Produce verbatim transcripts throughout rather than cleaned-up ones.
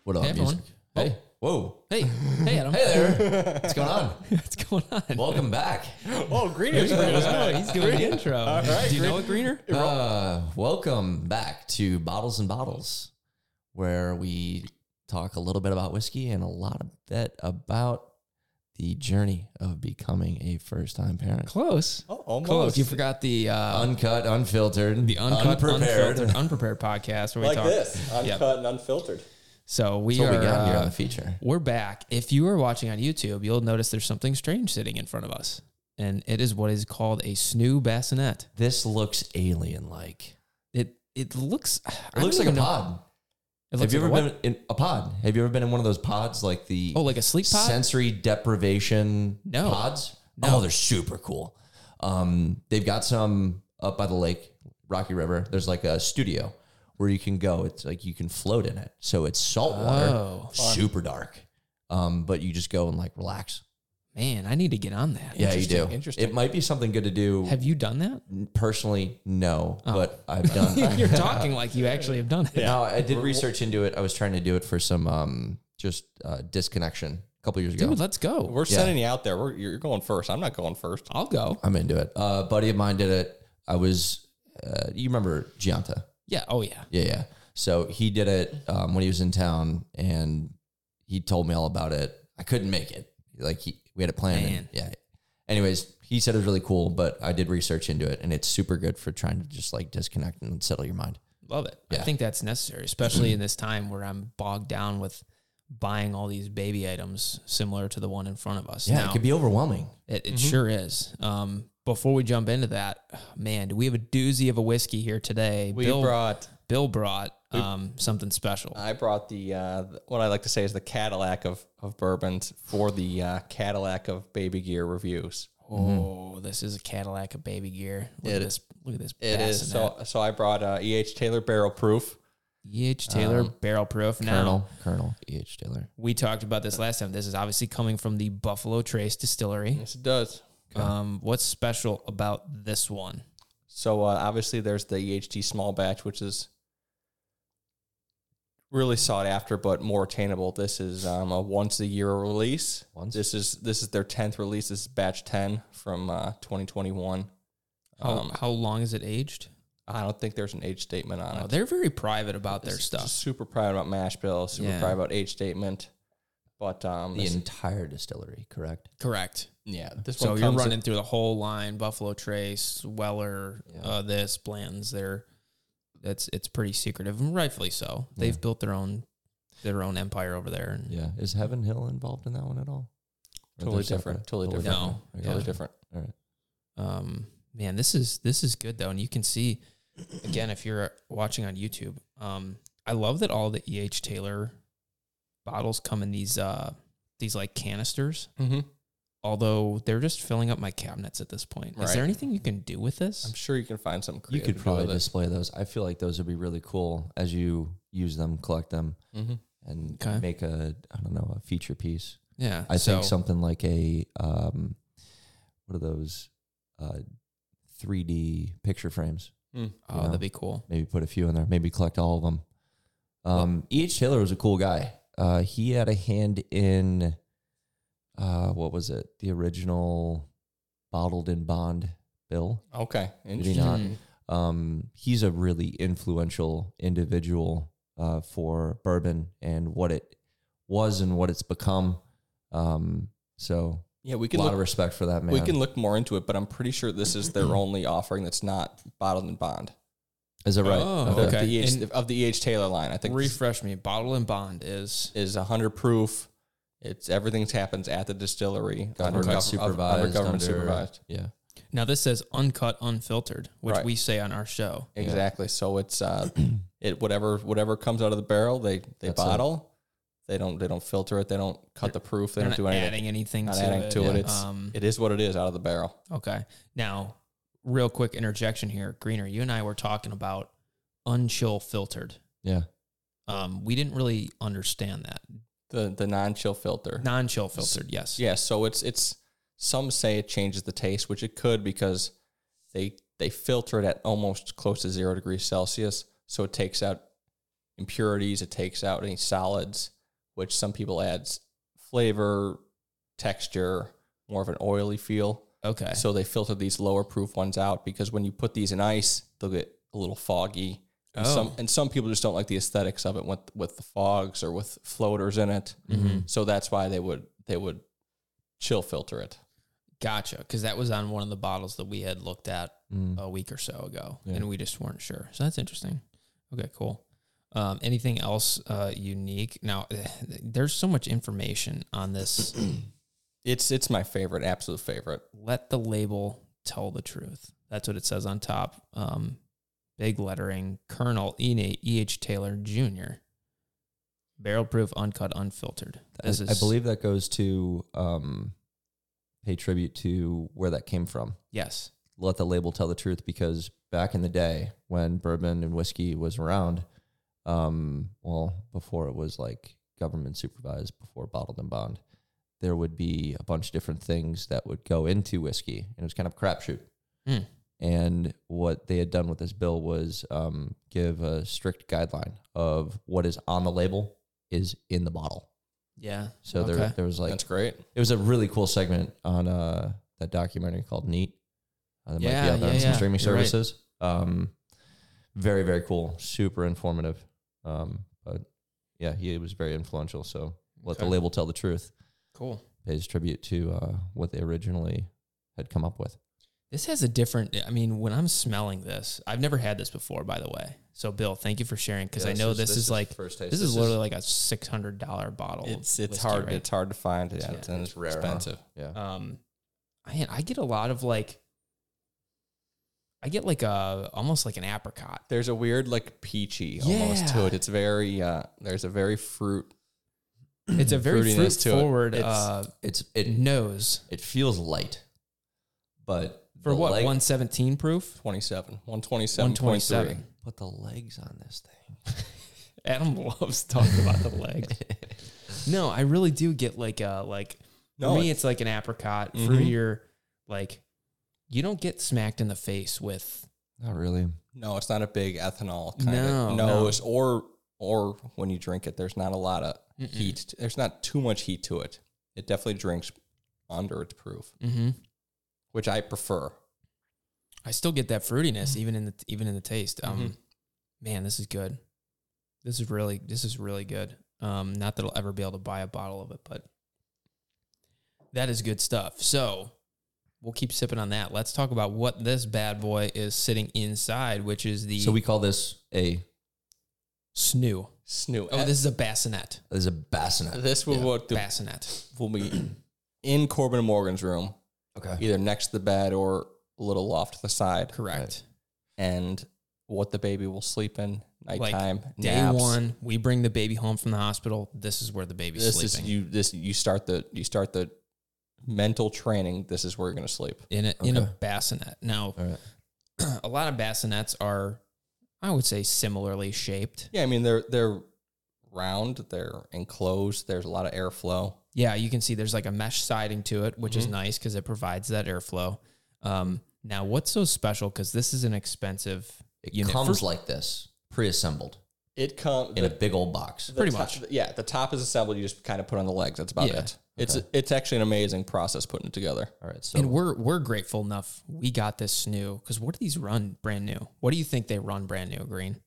What up, Hey, music? everyone. Hey. Whoa. Hey, hey, Adam. Hey there. What's going on? What's going on? Welcome back. Oh, Greener's bringing us Oh, back. he's doing the intro. All right, Do you Green- know a Greener? Uh, welcome back to Bottles and Bottles, where we talk a little bit about whiskey and a lot of bit about the journey of becoming a first-time parent. Close. Oh, almost. Close. You forgot the uh, Uncut, unfiltered, the uncut, unprepared. unfiltered, unprepared podcast where we like talk. this, uncut Yep. and unfiltered. So we That's are. what we got here uh, on the feature. We're back. If you are watching on YouTube, you'll notice there's something strange sitting in front of us, and it is what is called a Snoo Bassinet. This looks alien-like. It it looks. It looks like a pod. It Have looks you like ever a what? been in a pod? Have you ever been in one of those pods, like the Oh, like a sleep pod? sensory deprivation No. pods? No. Oh, they're super cool. Um, they've got some up by the lake, Rocky River. There's like a studio where you can go. It's like you can float in it. So it's salt water, Oh, super dark. Um, but you just go and like relax. man, I need to get on that. Yeah, you do. interesting. It might be something good to do. Have you done that? Personally, no, Oh. but I've done. You're talking like you actually have done it. No, I did research into it. I was trying to do it for some um, just uh, disconnection a couple years ago. Dude, let's go. We're Yeah. sending you out there. We're, you're going first. I'm not going first. I'll go. I'm into it. Uh, a buddy of mine did it. I was, uh, you remember Gianta? Yeah. Oh, yeah. Yeah, yeah. So he did it um, when he was in town, and he told me all about it. I couldn't make it. Like he, we had a plan. And, Man. yeah. Anyways, he said it was really cool, but I did research into it, and it's super good for trying to just like disconnect and settle your mind. Love it. I Yeah. think that's necessary, especially in this time where I'm bogged down with buying all these baby items similar to the one in front of us. Yeah, Now, it could be overwhelming. It, it sure is. Um, before we jump into that, man, do we have a doozy of a whiskey here today? We Bill brought, Bill brought um, something special. I brought the, uh, what I like to say is the Cadillac of, of bourbons for the uh, Cadillac of baby gear reviews. Oh, this is a Cadillac of baby gear. Look It- at this. Look at this. It is. bassinet. So, so I brought uh, E H Taylor Barrel Proof. E H Taylor Um, barrel proof. Now, Colonel, Colonel E H Taylor. we talked about this last time. This is obviously coming from the Buffalo Trace Distillery. Yes, it does. Um, what's special about this one? So uh, obviously there's the E H T small batch, which is really sought after, but more attainable. This is um, a once a year release. Once? This is this is their tenth release. This is batch ten from uh, twenty twenty-one. How, Um, how long is it aged? I don't think there's an age statement on Oh, it. they're very private about their It's stuff. just super proud about mash bill. Super Yeah. proud about age statement. But um, The this, entire distillery, correct? Correct. yeah, this So one you're comes running through the whole line: Buffalo Trace, Weller, Yeah. uh, this Blanton's. They're that's it's pretty secretive, and rightfully so. They've Yeah. built their own their own empire over there. And Yeah. Is Heaven Hill involved in that one at all? Or Totally they're different, separate? totally different. No. Okay. totally Yeah. different. All right. Um, man, this is this is good though, and you can see again if you're watching on YouTube. Um, I love that all the E H Taylor bottles come in these uh these like canisters. Mm-hmm. Although they're just filling up my cabinets at this point. Is Right. there anything you can do with this? I'm sure you can find some. You creative could to do probably with it. display those. I feel like those would be really cool as you use them, collect them, Mm-hmm. and Okay. make a, I don't know, a feature piece. Yeah, I so, think something like a, um, what are those, uh, three D picture frames? Oh, you know. that'd be cool. Maybe put a few in there. Maybe collect all of them. Um, E H Taylor was a cool guy. Uh, he had a hand in, uh, what was it? The original bottled in bond bill. Okay. Did he not? Mhm. Um, he's a really influential individual uh, for bourbon and what it was and what it's become. Um, so Yeah, we a can lot look, of respect for that man. we can look more into it, but I'm pretty sure this is their only offering that's not bottled in bond. Is that right? Oh, Of, okay. the E H, And- of the E H Taylor line, I think this Refresh me. Bottle and bond is is a hundred proof. It's everything happens at the distillery Government gov- supervised, under government under- supervised. Yeah. now. This says uncut, unfiltered, which Right. we say on our show. Exactly. So it's uh, it whatever whatever comes out of the barrel, they they That's bottle. They don't they don't filter it. They don't cut the proof. They They're don't not do anything. adding anything Not to adding it. to it. Yeah. It's Um, it is what it is out of the barrel. Okay. Now, real quick interjection here, Greener. You and I were talking about unchill filtered. Yeah. Um, we didn't really understand that. The the non chill filter. Non-chill filtered, yes. Yeah, so it's it's some say it changes the taste, which it could because they they filter it at almost close to zero degrees Celsius, so it takes out impurities, it takes out any solids. which some people adds flavor, texture, more of an oily feel. Okay. So they filter these lower proof ones out because when you put these in ice, they'll get a little foggy. And, Oh. some, and some people just don't like the aesthetics of it with with the fogs or with floaters in it. Mm-hmm. So that's why they would they would chill filter it. Gotcha. Because that was on one of the bottles that we had looked at Mm. a week or so ago, Yeah. and we just weren't sure. So that's interesting. Okay, cool. Um, anything else uh, unique? Now, there's so much information on this. It's it's my favorite, absolute favorite. Let the label tell the truth. That's what it says on top. Um, big lettering, Colonel E H. Taylor Junior Barrel proof, uncut, unfiltered. This I, is, I believe that goes to um, pay tribute to where that came from. Yes. Let the label tell the truth, because back in the day when bourbon and whiskey was around, um, well, before it was like government supervised, before bottled and bond, there would be a bunch of different things that would go into whiskey, and it was kind of a crapshoot. Mm. And what they had done with this bill was um, give a strict guideline of what is on the label is in the bottle. Yeah. So Okay. there, there was like, That's great. it was a really cool segment on uh, that documentary called Neat. Uh, that might Yeah, be out there yeah, on some yeah. streaming You're right. services. Um, very, very cool. Super informative. Um, but yeah, he was very influential. So let the Okay. label tell the truth. Cool. Pays tribute to uh, what they originally had come up with. This has a different, I mean, when I'm smelling this, I've never had this before, by the way. So, Bill, thank you for sharing, because I know this, is, like, first taste. this is literally like a six hundred dollars bottle. It's of it's whiskey, hard right? it's hard to find. Yeah, Yeah. it's, and It's it's rare, huh? expensive. Yeah. Um, man, I get a lot of like, I get like a, almost like an apricot. There's a weird like peachy almost to Yeah. it. It's very uh there's a very fruit. It's a very fruit Fruitiness to it. forward It's- uh, It's it nose. it feels light, but For the what, leg- one seventeen proof? twenty-seven. one twenty-seven one twenty-seven. But the legs on this thing. Adam loves talking about the legs. No, I really do get like a, like, No, for me, it- it's like an apricot. For Mhm. your, like, you don't get smacked in the face with, Not really. No, it's not a big ethanol kind No, of no. nose, or or when you drink it, there's not a lot of Mm-mm. heat. There's not too much heat to it. It definitely drinks under its proof, mm-hmm. which I prefer. I still get that fruitiness even in the even in the taste. Um, Mhm. man, this is good. This is really this is really good. Um, not that I'll ever be able to buy a bottle of it, but that is good stuff. So we'll keep sipping on that. Let's talk about what this bad boy is sitting inside, which is the So we call this a S N U. Snoo. Oh, this is a bassinet. this is a bassinet. this will yeah. what the, Bassinet. will be in Corbin and Morgan's room, Okay. either next to the bed or a little off to the side, Correct. and what the baby will sleep in nighttime. Day naps. one, we bring the baby home from the hospital. This is where the baby's This sleeping. is you. This you start the you start the mental training. This is where you're going to sleep. in a in a Okay. bassinet. Now, All right. a lot of bassinets are, I would say, similarly shaped. Yeah, I mean they're they're round. They're enclosed. There's a lot of airflow. Yeah, you can see there's like a mesh siding to it, which is Mhm. nice because it provides that airflow. Um, now, what's so special? Because this is an expensive It unit. comes First- like this, pre-assembled It comes in a big old box. Pretty much. Yeah, the top is assembled. You just kind of put on the legs. That's about Yeah. it. It's Okay. it's actually an amazing process putting it together. All right. So and we're we're grateful enough we got this new, because what do these run brand new? What do you think they run brand new, Green?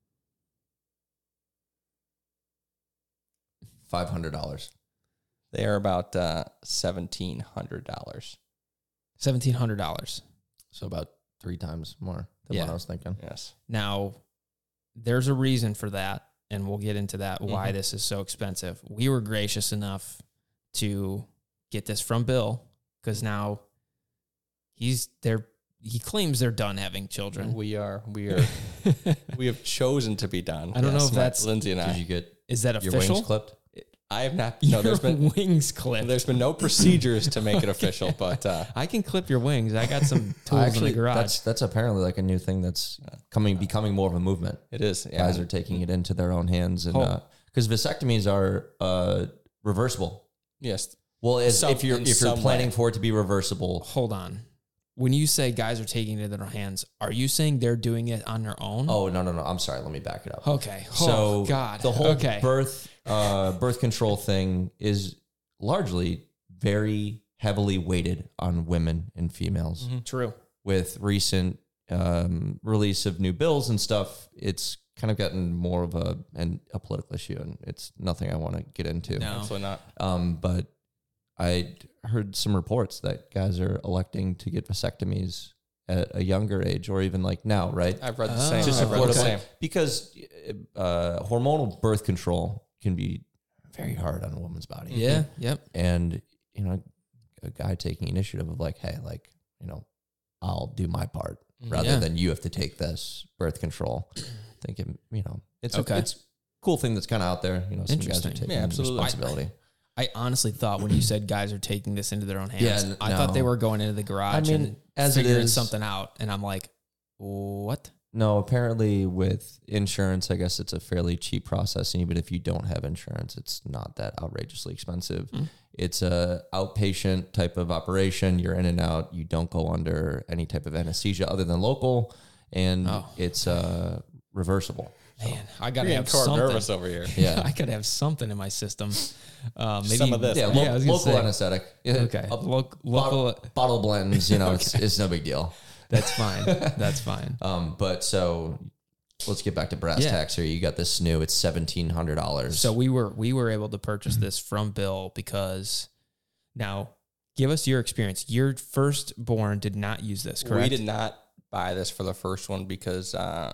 five hundred dollars. They are about uh, seventeen hundred dollars. seventeen hundred dollars. So about three times more than Yeah. what I was thinking. Yes. Now, there's a reason for that, and we'll get into that, why Mhm. this is so expensive. We were gracious enough to get this from Bill, because now he's there. He claims they're done having children. We are we are we have chosen to be done. I don't know if Matt, that's- Lindsay and Did I. you get Is that your official? wings clipped? I have not. No, there's Your been wings clipped. there's been no procedures to make it official, but uh, I can clip your wings. I got some tools Actually, in the garage. that's that's apparently like a new thing that's coming, becoming more of a movement. it is. Yeah. Guys are taking it into their own hands, and Oh. because vasectomies are uh, reversible. yes. Well, as, Some- if you're in if you're some planning way. for it to be reversible, Hold on. When you say guys are taking it in their hands, are you saying they're doing it on their own? oh no no no, I'm sorry. Let me back it up. Okay. So oh, God. the whole okay. birth uh, birth control thing is largely very heavily weighted on women and females. Mm-hmm. True. With recent um, release of new bills and stuff, it's kind of gotten more of a an, a political issue, and it's nothing I want to get into. No. Absolutely not. Um, but I heard some reports that guys are electing to get vasectomies at a younger age, or even like now, right? I've read the Oh. same. Just I've read the Support same. of- because uh, hormonal birth control can be very hard on a woman's body. Yeah. Yep. And, you know, a guy taking initiative of like, hey, like, you know, I'll do my part rather Yeah. than you have to take this birth control. I think, it, you know, it's Okay. a, it's a cool thing that's kind of out there. You know, some guys are Interesting. taking Yeah, absolutely. responsibility. I honestly thought when you said guys are taking this into their own hands, Yeah, n- I thought they no. were going into the garage I mean, and as it figuring is- something out. And I'm like, what? No, apparently with insurance, I guess it's a fairly cheap process. And even if you don't have insurance, it's not that outrageously expensive. Mm. It's a outpatient type of operation. You're in and out. You don't go under any type of anesthesia other than local. And Oh. it's uh, reversible. Man, I got to You're have getting car something. nervous over here. Yeah. I got to have something in my system. Uh, maybe Some of this. Yeah, Yeah, lo- I was gonna local say. anesthetic. Yeah, Okay. a Loc- bottle, local. bottle blends, you know, it's, it's no big deal. That's fine. That's fine. Um, but so let's get back to brass Yeah. tacks here. You got this new, it's seventeen hundred dollars. So we were we were able to purchase this from Bill because now give us your experience. Your firstborn did not use this, correct? We did not buy this for the first one because uh,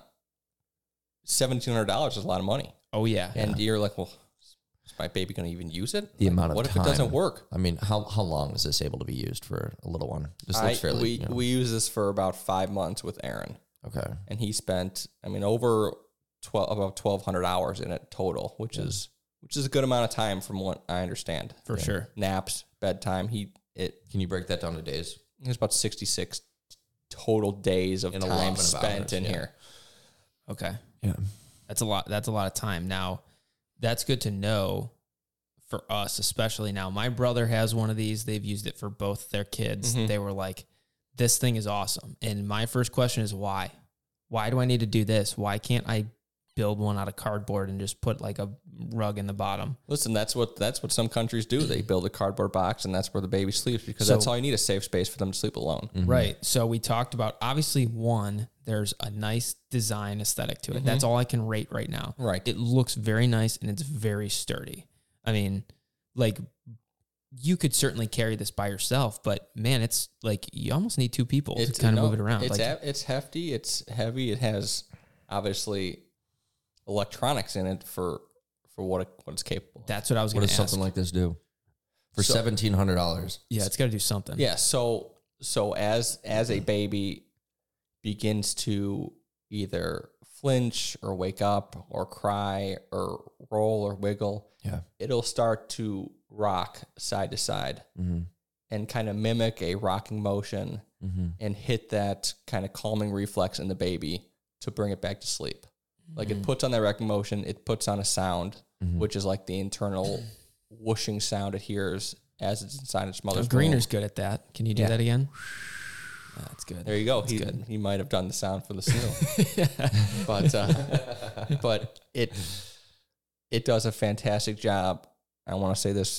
seventeen hundred dollars is a lot of money. Oh yeah. And you're like, well, is my baby going to even use it? The Like, amount of what time. if it doesn't work? I mean, how how long is this able to be used for a little one? This I, looks fairly. we, you know, we used this for about five months with Aaron, okay. and he spent, I mean, over twelve about twelve hundred hours in it total, which Yeah. is which is a good amount of time from what I understand. For Yeah. sure. Naps, bedtime. He it, Can you break that down to days? it was about sixty six total days of In a time lot of spent hours, in yeah. here. Okay. Yeah. That's a lot. That's a lot of time. Now, that's good to know for us, especially now. My brother has one of these. They've used it for both their kids. Mhm. They were like, this thing is awesome. And my first question is why? Why do I need to do this? Why can't I build one out of cardboard and just put like a rug in the bottom? Listen, that's what that's what some countries do. They build a cardboard box, and that's where the baby sleeps because So- that's all you need, a safe space for them to sleep alone. Mhm. Right. So we talked about obviously one, there's a nice design aesthetic to it. That's all I can rate right now. Right. It looks very nice and it's very sturdy. I mean, like you could certainly carry this by yourself, but man, it's like you almost need two people to kind of no, move it around. It's Like, hef- it's hefty. It's heavy. It has obviously electronics in it for for what it, what it's capable of. that's what I was What going does to ask. something like this do for So- seventeen hundred dollars? Yeah, it's got to do something. Yeah. So so as as a baby begins to either flinch or wake up or cry or roll or wiggle, Yeah. it'll start to rock side to side Mm-hmm. and kind of mimic a rocking motion Mm-hmm. and hit that kind of calming reflex in the baby to bring it back to sleep. Like it puts on that rocking motion, it puts on a sound, Mhm. which is like the internal whooshing sound it hears as it's inside its mother's womb. Greener's good at that. Can you do Yeah. that again? That's good. There you go. That's He good. he might have done the sound for the seal, but uh, but it it does a fantastic job. I want to say this: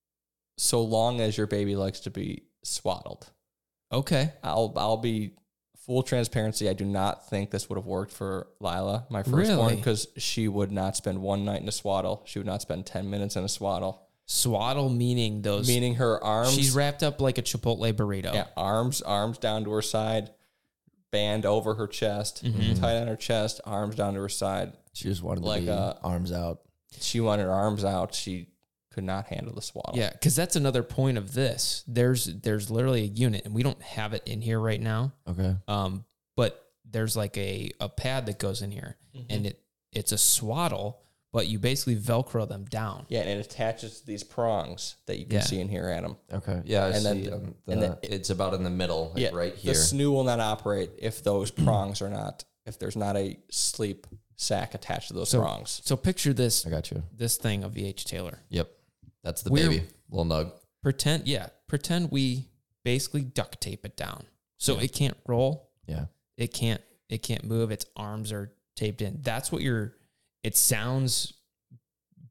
so long as your baby likes to be swaddled, Okay. I'll I'll be full transparency. I do not think this would have worked for Lila, my firstborn, Really? because she would not spend one night in a swaddle. She would not spend ten minutes in a swaddle. Swaddle meaning those. Meaning her arms, she's wrapped up like a Chipotle burrito. yeah, arms arms down to her side, band over her chest, Mhm. tight on her chest, arms down to her side. She just wanted Like, to be uh, arms out. She wanted her arms out. She could not handle the swaddle. Yeah, because that's another point of this. There's there's literally a unit, and we don't have it in here right now. Okay. Um, but there's like a, a pad that goes in here, Mhm. and it it's a swaddle, but you basically Velcro them down. Yeah, and it attaches to these prongs that you can Yeah. see in here, Adam. Okay. Yeah. I And then see. the- um, and the- then it- it's about in the middle, like yeah, right The here. S N U will not operate if those prongs are not, if there's not a sleep sack attached to those So- prongs. So picture this I got you. this thing of V H Taylor. Yep. That's the We're- baby, little Nug. Pretend, yeah, pretend we basically duct tape it down, so Yeah. it can't roll. Yeah. It can't it can't move. Its arms are taped in. That's what you're. It sounds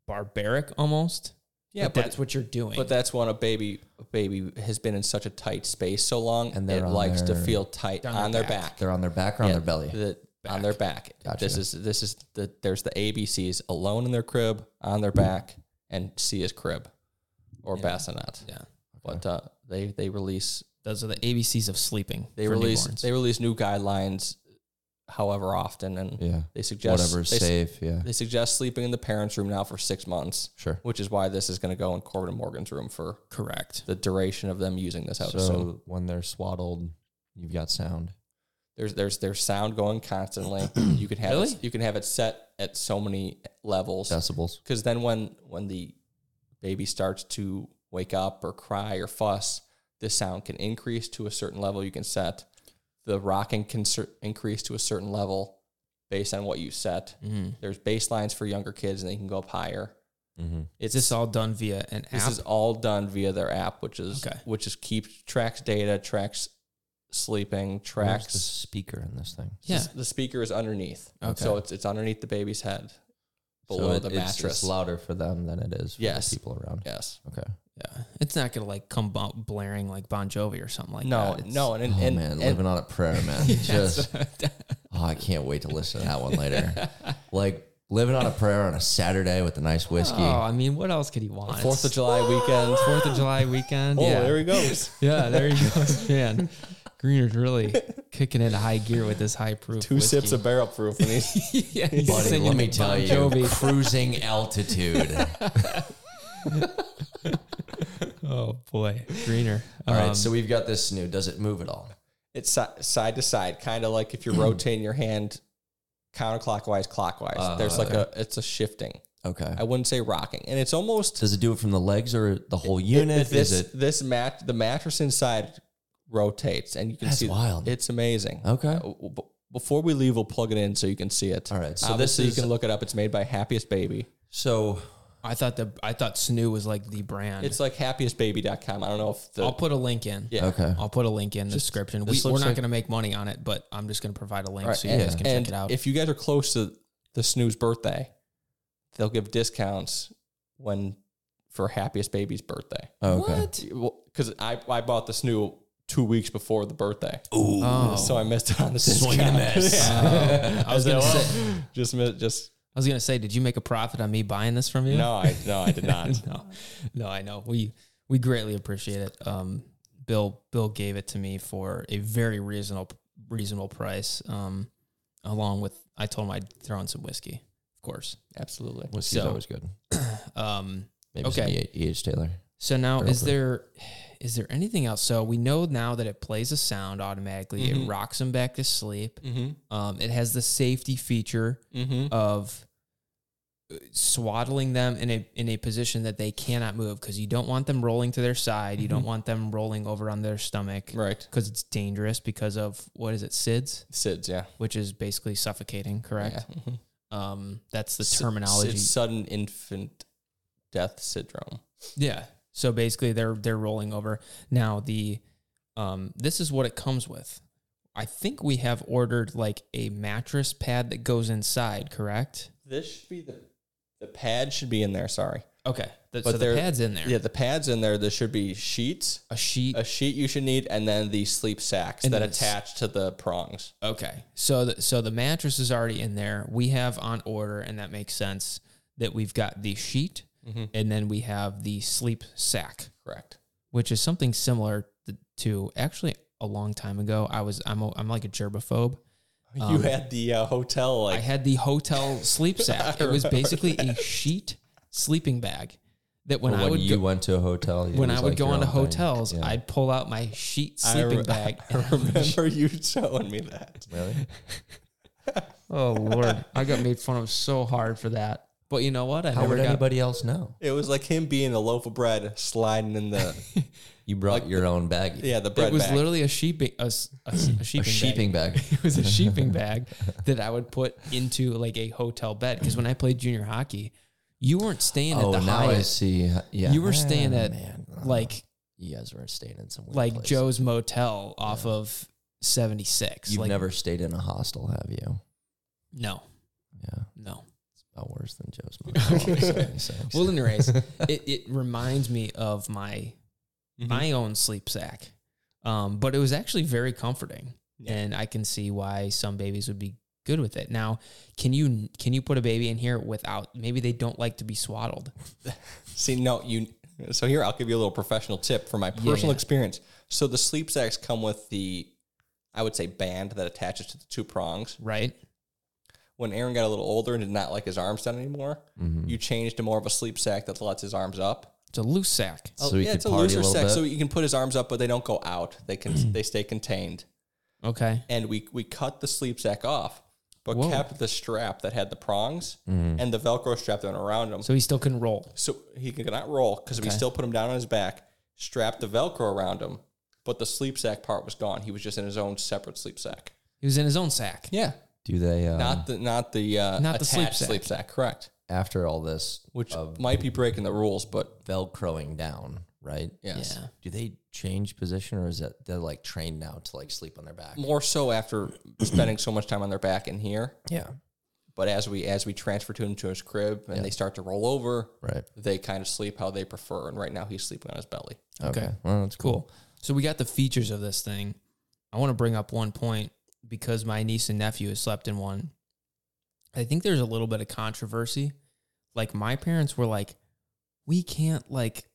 barbaric almost. Yeah, but but that's what you're doing. But that's when a baby a baby has been in such a tight space so long, And and they're it on likes to their- feel tight on on their their back. back. They're on their back or on Yeah, their belly? the- on their back. Gotcha. This is this is the there's the A B Cs: alone in their crib, on their back, and C is crib or Yeah. bassinet. yeah, But uh, they they release those are the A B Cs of sleeping. they for release newborns. they release new guidelines, however often, and Yeah. they suggest Whatever's they, safe. Yeah. They suggest sleeping in the parents' room now for six months, Sure. which is why this is going to go in Corbin and Morgan's room for Correct. the duration of them using this So episode. when they're swaddled, you've got sound. There's there's there's sound going constantly. You can have Really? it, you can have it set at so many levels, Decibels. because then when when the baby starts to wake up or cry or fuss, the sound can increase to a certain level you can set. The rocking can cer- increase to a certain level based on what you set. Mm-hmm. There's baselines for younger kids, and they can go up higher. Mm-hmm. It's Is this all done via an This app? is all done via their app, which is Okay. which is keeps tracks data, tracks sleeping, Where's the tracks. speaker in this thing? Yeah. The, the speaker is underneath, Okay. so it's it's underneath the baby's head, below So it- the it's- mattress. It's louder for them than it is for Yes. the people around. Yes. Okay. Yeah, it's not gonna like come bu- blaring like Bon Jovi or something like No, that. It's- no, and, and, oh and, man, and living on a prayer, man. Just oh, I can't wait to listen to that one later. Like living on a prayer on a Saturday with a nice whiskey. Oh, I mean, what else could he want? Fourth of July weekend. Fourth of July weekend. Oh, yeah, there he goes. yeah, there he goes, man. Greener's really kicking into high gear with this high proof. Two sips of barrel proof, and he's yeah, he's Buddy, singing let me the tell Bon you, Jovi. cruising altitude. Oh boy, Greener. All right, Um, so we've got this new. Does it move at all? it's si- side to side, kind of like if you're rotating your hand counterclockwise, clockwise. Uh, There's like a it's a shifting. Okay. I wouldn't say rocking, and it's almost Does it do it from the legs or the whole unit? It, this Is it this mat the mattress inside rotates, and you can That's see wild. It's amazing. okay? Uh, b- Before we leave, we'll plug it in so you can see it. All right. So Obviously, this is you can look it up. It's made by Happiest Baby. so. I thought the I thought Snoo was like the brand. It's like happiest baby dot com. I don't know if the I'll put a link in. yeah. Okay. I'll put a link in the description. We, this we're looks not like- going to make money on it, but I'm just going to provide a link All right, so you and, guys can and check it out. if you guys are close to the Snoo's birthday, they'll give discounts when for Happiest Baby's birthday. Okay. Because I, I bought the Snoo two weeks before the birthday, Ooh. Oh. so I missed out on the Swing discount. and a miss. Oh, I was going to well, say, just mi- just I was going to say, did you make a profit on me buying this from you? no, I no, I did not. no, no, I know. We we greatly appreciate it. Um, Bill Bill gave it to me for a very reasonable reasonable price. Um, along with I told him I'd throw in some whiskey, of course. Absolutely. Whiskey's So- always good. Um, Maybe Okay. some E H Taylor. so now Barrel is proof. there is there anything else? So we know now that it plays a sound automatically. It Mhm. rocks them back to sleep. Mm-hmm. Um, it has the safety feature Mm-hmm. of swaddling them in a in a position that they cannot move because you don't want them rolling to their side. You don't Mhm. want them rolling over on their stomach Right. because it's dangerous because of what is it, S I D S, S I D S, yeah. which is basically suffocating. Correct. Yeah. Mhm. Um, that's the S- terminology. It's sudden infant death syndrome. Yeah. So basically, they're they're rolling over now. The um, this is what it comes with. I think we have ordered like a mattress pad that goes inside. Correct. This should be the the pad should be in there. Sorry. Okay. The, But so the there- pad's in there. Yeah, the pad's in there. There should be sheets, A sheet. a sheet you should need, and then the sleep sacks And that then it's- attach to the prongs. Okay. So the, so the mattress is already in there. We have on order, and that makes sense that we've got the sheet Mm-hmm. and then we have the sleep sack, Correct. which is something similar th- to actually a long time ago. I was I'm a, I'm like a germaphobe. you Um, had the uh, hotel like I had the hotel sleep sack. It was remember basically a sheet sleeping bag that when Or I when would you go, went to a hotel, it when was I would like go your into own thing. hotels, Yeah. I'd pull out my sheet I sleeping re- bag. I remember you showing me that. Really? Oh Lord, I got made fun of so hard for that. But you know what? I How never would got. anybody else know? It was like him being a loaf of bread sliding in the You brought Like your own bag. yeah the bread It was bag. literally a sheeping a, s- a s- a A sheeping, sheeping bag. bag. It was a sheeping bag that I would put into like a hotel bed because when I played junior hockey, you weren't staying Oh, at the now I Hyatt. see. Yeah, You were staying Ah, at, man. Oh, Like you guys were staying in some weird like place. Joe's Motel off of seventy-six. You've like, never stayed in a hostel, have you? no, Yeah. no. about worse than Joe's mom. Well, anyways, it, it reminds me of my Mhm. my own sleep sack, um, but it was actually very comforting, Yeah. and I can see why some babies would be good with it. Now, can you can you put a baby in here without? Maybe they don't like to be swaddled. See, no, you. So here, I'll give you a little professional tip from my personal Yeah. experience. So the sleep sacks come with the, I would say, band that attaches to the two prongs. Right? When Aaron got a little older and did not like his arms done anymore, Mhm. you changed to more of a sleep sack that lets his arms up. It's a loose sack. So oh, he yeah, could it's a party a looser little sack, bit? so you can put his arms up, but they don't go out. They can they stay contained. Okay. And we we cut the sleep sack off, but Whoa. kept the strap that had the prongs Mhm. and the Velcro strap that went around him. So, So he still can roll. he could not roll because we Okay. still put him down on his back, strapped the Velcro around him, but the sleep sack part was gone. He was just in his own separate sleep sack. He was in his own sack. Yeah, Do they, um, not the not the uh, Not the sleep attached sack. sleep sack. Correct. after all this, Which of might be breaking the rules, but Velcroing down, right? yes. Yeah. Do they change position, or is it they're like trained now to like sleep on their back? More so after spending so much time on their back in here. Yeah. But as we as we transfer to him to his crib and they start to roll over, Right. they kind of sleep how they prefer. And right now he's sleeping on his belly. Okay. Okay. Well, that's cool. Cool. So we got the features of this thing. I want to bring up one point because my niece and nephew has slept in one. I think there's a little bit of controversy. Like my parents were like, we can't like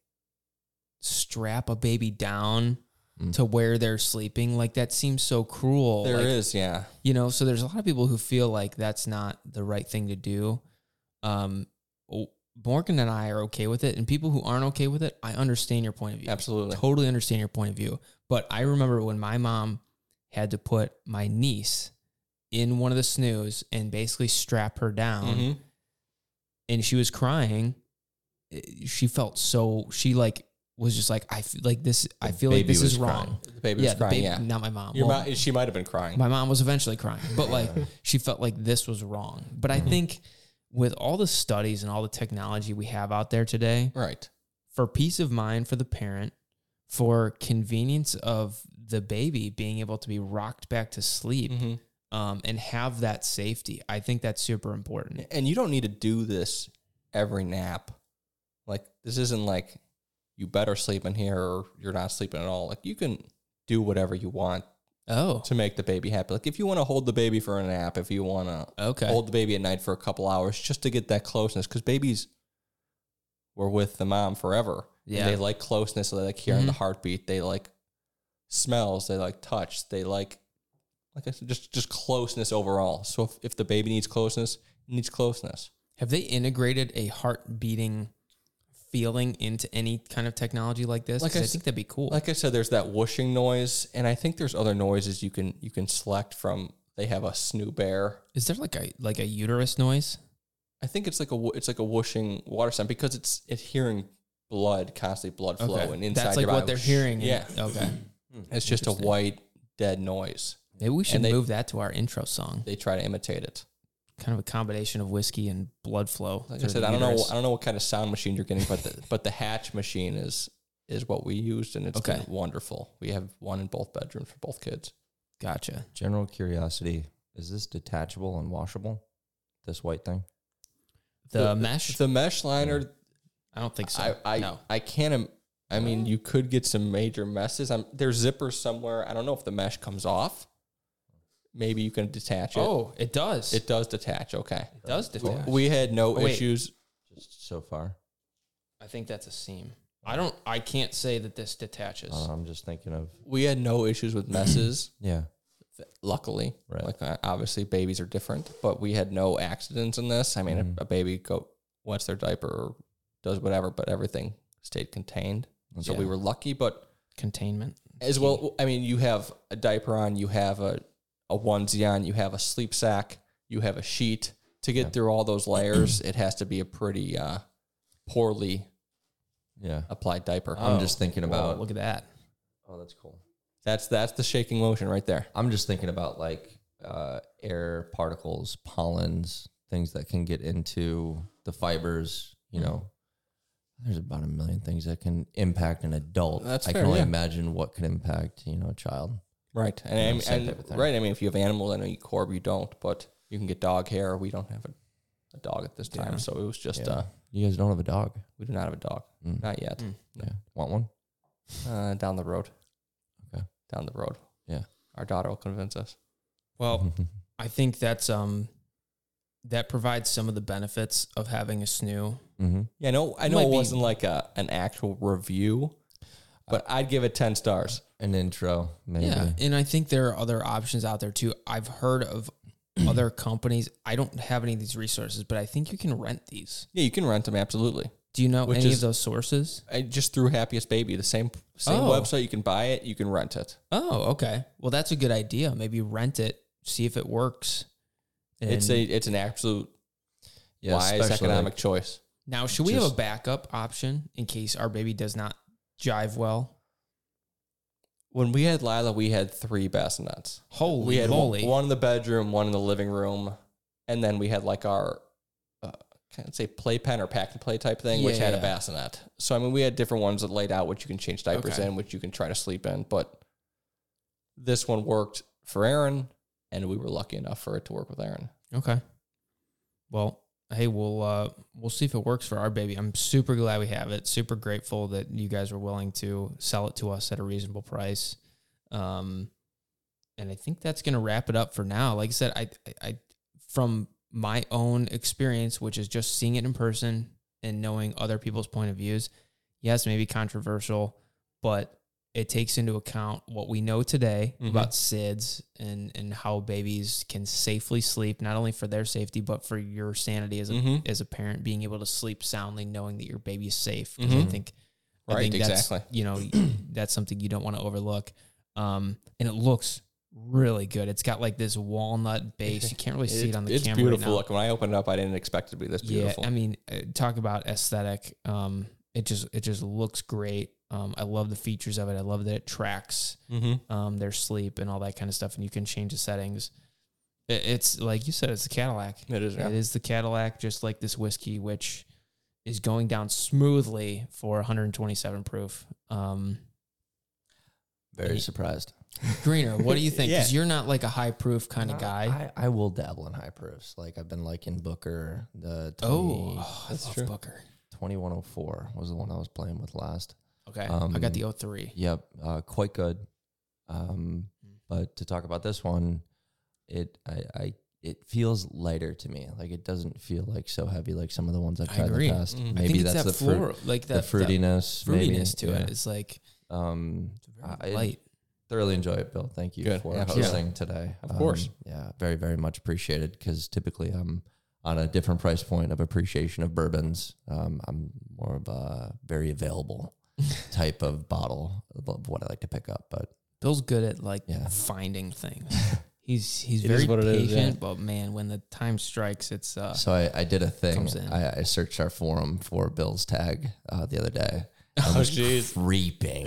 strap a baby down Mm. to where they're sleeping. Like that seems so cruel. There like, is, yeah. You know, so there's a lot of people who feel like that's not the right thing to do. Um, o- Morgan and I are okay with it, and people who aren't okay with it, I understand your point of view. Absolutely. Totally understand your point of view. But I remember when my mom had to put my niece in one of the snooze and basically strap her down, Mhm. and she was crying. eh, She felt so, she like was just like, I feel like this, I The feel like baby this was is wrong. crying. The baby Yeah, was the crying, baby, yeah. not my mom. Your Well, mom, she might have been crying. my mom was eventually crying, but like she felt like this was wrong. But I think with all the studies and all the technology we have out there today, right. for peace of mind for the parent, for convenience of the baby being able to be rocked back to sleep, Mhm. um, and have that safety, I think that's super important. And you don't need to do this every nap. Like, this isn't like you better sleep in here or you're not sleeping at all. Like, you can do whatever you want Oh, to make the baby happy. Like, if you want to hold the baby for a nap, if you want to okay. hold the baby at night for a couple hours just to get that closeness, because babies were with the mom forever. And Yeah. they like closeness. They like hearing the Mhm. heartbeat. They like smells. They like touch. They like, like I said, just, just closeness overall. So if, if the baby needs closeness, it needs closeness. Have they integrated a heart beating feeling into any kind of technology like this? Like 'Cause I I, s- think that'd be cool. Like I said, there's that whooshing noise, and I think there's other noises you can you can select from. They have a snoo bear. Is there like a like a uterus noise? I think it's like a wh- it's like a whooshing water sound because it's it's hearing blood constantly blood flow Okay. and inside That's like your what body. they're hearing. Yeah, Okay. it's just a Interesting. white dead noise. Maybe we should And they- move that to our intro song. They try to imitate it. Kind of a combination of whiskey and blood flow. Like I through said, the I don't know uterus. I don't know what kind of sound machine you're getting, but the but the Hatch machine is is what we used, and it's Okay. been wonderful. We have one in both bedrooms for both kids. Gotcha. General curiosity: is this detachable and washable? This white thing? The, mesh? the mesh liner. I don't think so. I I, no. I can't. im- I mean, you could get some major messes. I'm, there's zippers somewhere. I don't know if the mesh comes off. Maybe you can detach it. Oh, it does. It does detach. Okay. It does detach. We had no Oh, wait. issues. Just so far. I think that's a seam. I don't. I can't say that this detaches. Uh, I'm just thinking of We had no issues with messes. yeah. Luckily, Right. like uh, obviously babies are different, but we had no accidents in this. I mean, Mhm. a, a baby go wets their diaper or does whatever, but everything stayed contained. So we Yeah. were lucky, but Containment. as well, I mean, you have a diaper on, you have a, a onesie on, you have a sleep sack, you have a sheet. To get Yeah. through all those layers, it has to be a pretty uh, poorly Yeah. applied diaper. I'm Oh, just thinking Whoa, about. look at that. Oh, that's cool. That's that's the shaking motion right there. I'm just thinking about like uh, air particles, pollens, things that can get into the fibers. You know, there's about a million things that can impact an adult. That's I fair, can only yeah. imagine what could impact you know a child. Right. And, You know, I mean, same and- type of thing. right. I mean, if you have animals, I know you Corb, you don't, but you can get dog hair. We don't have a a dog at this time. Yeah. So it was just, Yeah. uh, You guys don't have a dog? we do not have a dog. Mm. Not yet. Mm. Yeah. Want one? Uh, down the road. Okay. Down the road. Yeah. Our daughter will convince us. Well, I think that's um that provides some of the benefits of having a S N U. mm-hmm. Yeah, no, I It know might it be- wasn't like a an actual review, but I'd give it ten stars. An intro, maybe. Yeah, and I think there are other options out there too. I've heard of other companies. I don't have any of these resources, but I think you can rent these. Yeah, you can rent them, absolutely. Do you know Which any is- of those sources? I just through Happiest Baby, the same same Oh. website. You can buy it, you can rent it. Oh, okay. Well, that's a good idea. Maybe rent it, see if it works. It's And a it's an absolute Yeah, wise especially, economic like, choice. now, should we have a just- backup option in case our baby does not jive well? When we had Lila, we had three bassinets. Holy We had moly! one, one in the bedroom, one in the living room, and then we had like our uh, can't say playpen or pack and play type thing, which had a Yeah. bassinet. So I mean, we had different ones that laid out, which you can change diapers Okay. in, which you can try to sleep in. But this one worked for Aaron, and we were lucky enough for it to work with Aaron. Okay. Well, hey, we'll uh, we'll see if it works for our baby. I'm super glad we have it. Super grateful that you guys were willing to sell it to us at a reasonable price. Um, and I think that's gonna wrap it up for now. Like I said, I, I, I from my own experience, which is just seeing it in person and knowing other people's point of views. Yes, maybe controversial, but it takes into account what we know today Mhm. about S I Ds and, and how babies can safely sleep, not only for their safety, but for your sanity as a, Mhm. as a parent, being able to sleep soundly, knowing that your baby is safe. 'Cause I Mhm. think, I Right, think that's, exactly. you know, that's something you don't want to overlook. Um, and it looks really good. It's got like this walnut base. You can't really see it on the it's camera beautiful. right now. Look, when I opened it up, I didn't expect it to be this beautiful. Yeah, I mean, uh, talk about aesthetic. Um, it just it just looks great. Um, I love the features of it. I love that it tracks mm-hmm. um their sleep and all that kind of stuff, and you can change the settings. It, it's like you said, it's a Cadillac. It is. Yeah. It is the Cadillac, just like this whiskey, which is going down smoothly for one hundred twenty-seven proof. Um, Very Yeah. surprised. Greener, what do you think? Because Yeah. you're not like a high proof kind of guy. I, I will dabble in high proofs. Like I've been liking Booker. The oh, twenty, I That's love true. Booker. twenty-one oh four was the one I was playing with last. Okay, I Um, got the oh three. Yep, uh, quite good. Um, but to talk about this one, it I, I it feels lighter to me. Like it doesn't feel like so heavy like some of the ones I've I tried in agree. the past. Mhm. I I Maybe think it's that's that the fruit, floral, like the that fruitiness, that fruitiness maybe. to Yeah. it. It's like Um, it's very I- light. thoroughly enjoy it, Bill. Thank you Good. for Yeah, hosting today. Of course. Um, yeah, very, very much appreciated because typically I'm on a different price point of appreciation of bourbons. Um, I'm more of a very available type of bottle of what I like to pick up. But Bill's good at like Yeah. finding things. He's he's It is very what it is, patient, yeah. but man, when the time strikes, it's uh so I, I did a thing. Comes in. I, I searched our forum for Bill's tag uh, the other day. I Oh, was jeez. creeping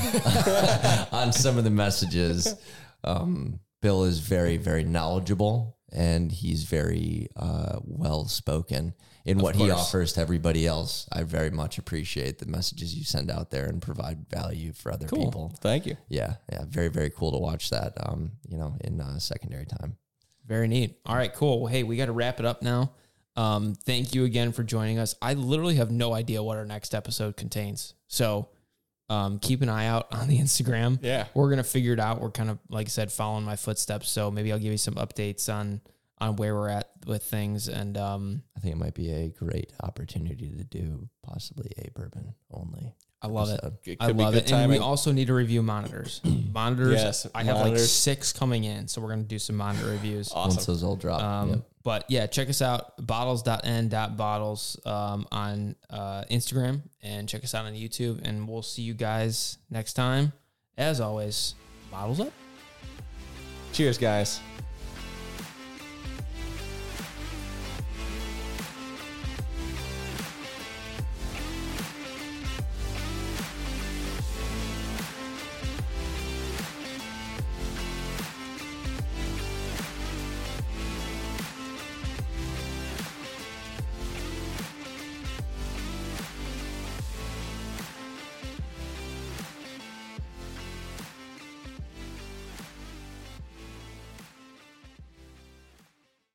on some of the messages. Um, Bill is very, very knowledgeable, and he's very uh, well spoken in what he course. offers to everybody else. I very much appreciate the messages you send out there and provide value for other Cool. people. Thank you. Yeah, yeah, very, very cool to watch that. Um, you know, in uh, secondary time. very neat. All right, cool. Well, hey, we got to wrap it up now. Um, thank you again for joining us. I literally have no idea what our next episode contains, so um, keep an eye out on the Instagram. Yeah. We're gonna figure it out. We're kind of, like I said, following my footsteps. So maybe I'll give you some updates on on where we're at with things. And um, I think it might be a great opportunity to do possibly a bourbon only. I love it. episode. It I could be love good it. And we timing. also need to review monitors. monitors. Yes, I have like monitors. six coming in, so we're gonna do some monitor reviews. Awesome. Once those all drop. Um, Yep. But yeah, check us out, bottles dot n dot bottles um, on uh, Instagram, and check us out on YouTube. And we'll see you guys next time. As always, bottles up. Cheers, guys.